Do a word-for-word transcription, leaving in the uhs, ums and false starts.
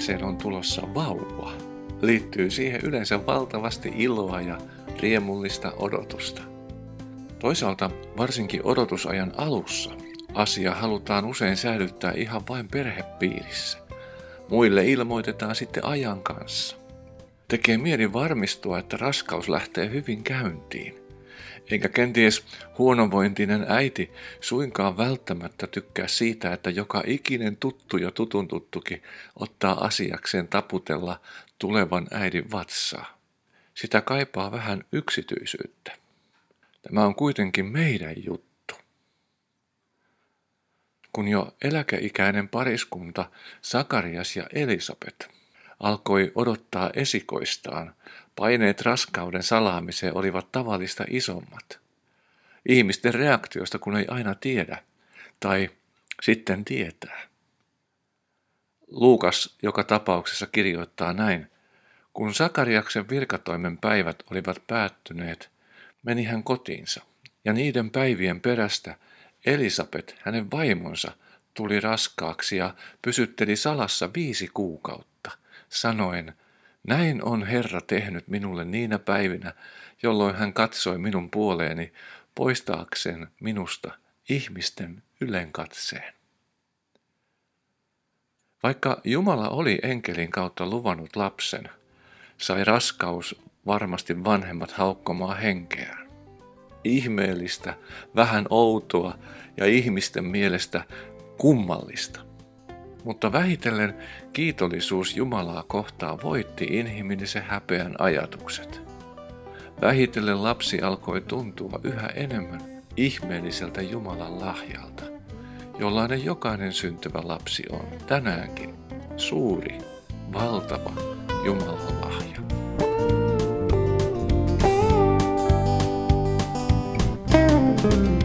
perheeseen on tulossa vauva, liittyy siihen yleensä valtavasti iloa ja riemullista odotusta. Toisaalta varsinkin odotusajan alussa asia halutaan usein säilyttää ihan vain perhepiirissä. Muille ilmoitetaan sitten ajan kanssa. Tekee mieli varmistua, että raskaus lähtee hyvin käyntiin. Eikä kenties huonovointinen äiti suinkaan välttämättä tykkää siitä, että joka ikinen tuttu ja tutun tuttukin ottaa asiakseen taputella tulevan äidin vatsaa. Sitä kaipaa vähän yksityisyyttä. Tämä on kuitenkin meidän juttu. Kun jo eläkeikäinen pariskunta Sakarias ja Elisabet alkoi odottaa esikoistaan, paineet raskauden salaamiseen olivat tavallista isommat. Ihmisten reaktiosta kun ei aina tiedä, tai sitten tietää. Luukas joka tapauksessa kirjoittaa näin: kun Sakariaksen virkatoimen päivät olivat päättyneet, meni hän kotiinsa, ja niiden päivien perästä Elisabet, hänen vaimonsa, tuli raskaaksi ja pysytteli salassa viisi kuukautta, sanoen: näin on Herra tehnyt minulle niinä päivinä, jolloin hän katsoi minun puoleeni poistaakseen minusta ihmisten ylenkatseen. Vaikka Jumala oli enkelin kautta luvannut lapsen, sai raskaus varmasti vanhemmat haukkomaan henkeään. Ihmeellistä, vähän outoa ja ihmisten mielestä kummallista. Mutta vähitellen kiitollisuus Jumalaa kohtaan voitti inhimillisen häpeän ajatukset. Vähitellen lapsi alkoi tuntua yhä enemmän ihmeelliseltä Jumalan lahjalta, jollainen jokainen syntyvä lapsi on tänäänkin suuri, valtava Jumalan lahja. Thank you.